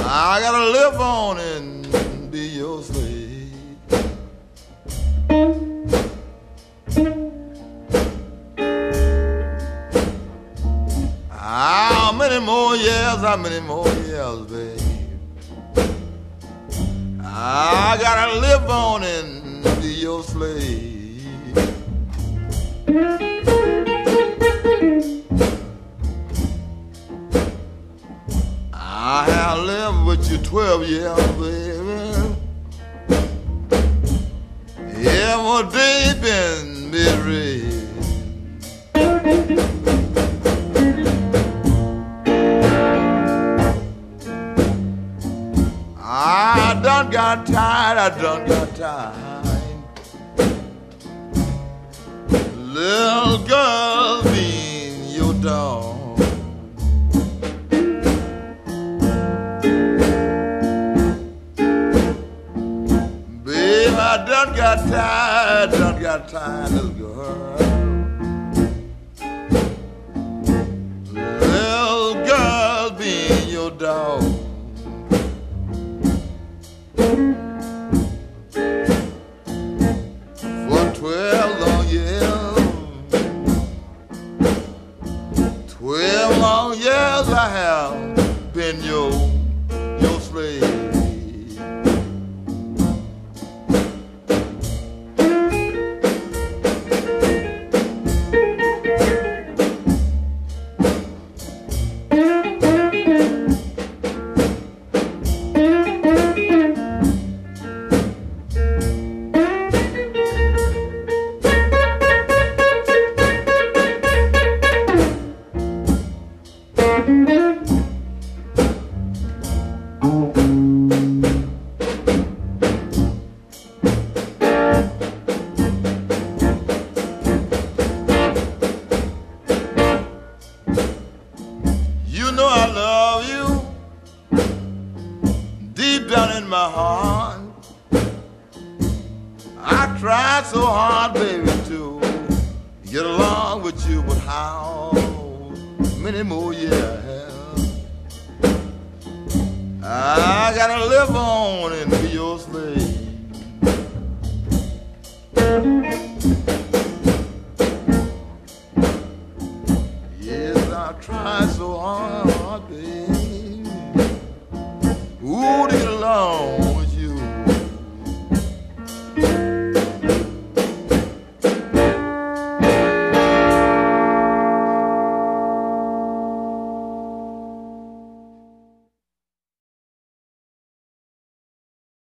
I gotta live on and be your slave. How many more years, babe? I gotta live on and be your slave. I have lived with you 12 years, baby. Every day been misery. I done got tired. Little girl being your dog. Babe, I done got tired, little girl. Little girl being your dog. For 12 long years, 12 long years I have been your slave. You know I love you deep down in my heart. I tried so hard, baby, to get along with you, but how many more years? I gotta live on and be your slave. Yes, I tried so hard, baby.